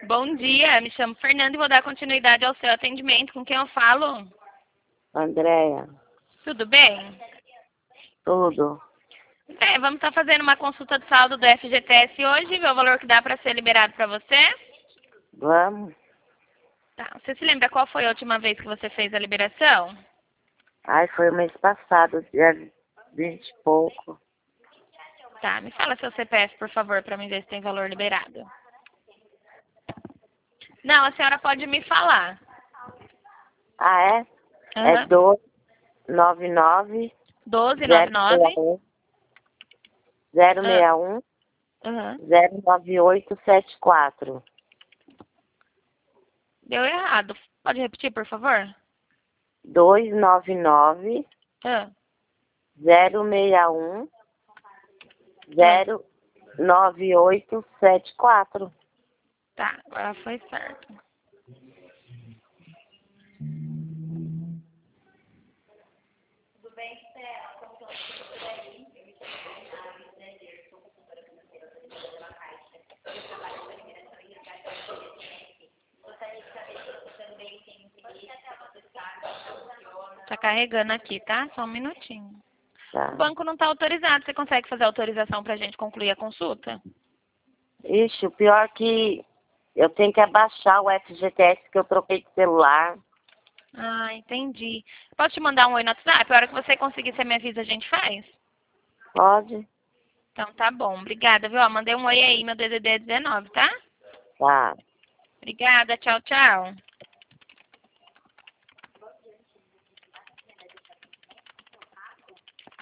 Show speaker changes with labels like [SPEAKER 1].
[SPEAKER 1] Bom dia, me chamo Fernanda e vou dar continuidade ao seu atendimento. Com quem eu falo?
[SPEAKER 2] Andréia,
[SPEAKER 1] Tudo bem?
[SPEAKER 2] tudo.
[SPEAKER 1] Vamos estar fazendo uma consulta de saldo do FGTS hoje, ver o valor que dá para ser liberado para você.
[SPEAKER 2] Vamos?
[SPEAKER 1] Tá. Você se lembra qual foi a última vez que você fez a liberação?
[SPEAKER 2] Ai, foi o mês passado, dia 20 e pouco.
[SPEAKER 1] Tá, me fala seu CPF, por favor, para mim ver se tem valor liberado. Não, a senhora pode me falar.
[SPEAKER 2] Ah, é? É
[SPEAKER 1] Aham.
[SPEAKER 2] 299
[SPEAKER 1] 1299.
[SPEAKER 2] 061
[SPEAKER 1] Aham.
[SPEAKER 2] 09874.
[SPEAKER 1] Deu errado. Pode repetir, por favor?
[SPEAKER 2] 299
[SPEAKER 1] Ah,
[SPEAKER 2] 061
[SPEAKER 1] ah.
[SPEAKER 2] 09874.
[SPEAKER 1] Tá, agora foi certo. Tá carregando aqui, tá? Só um minutinho.
[SPEAKER 2] Tá.
[SPEAKER 1] O banco não tá autorizado. Você consegue fazer autorização pra gente concluir a consulta?
[SPEAKER 2] Ixi, o pior é que eu tenho que abaixar o FGTS que eu troquei de celular.
[SPEAKER 1] Ah, entendi. Posso te mandar um oi no WhatsApp? A hora que você conseguir, você me avisa, a gente faz?
[SPEAKER 2] Pode?
[SPEAKER 1] Então tá bom. Obrigada, viu? Ó, mandei um oi aí, meu DDD é 19, tá?
[SPEAKER 2] Tá.
[SPEAKER 1] Obrigada, tchau, tchau.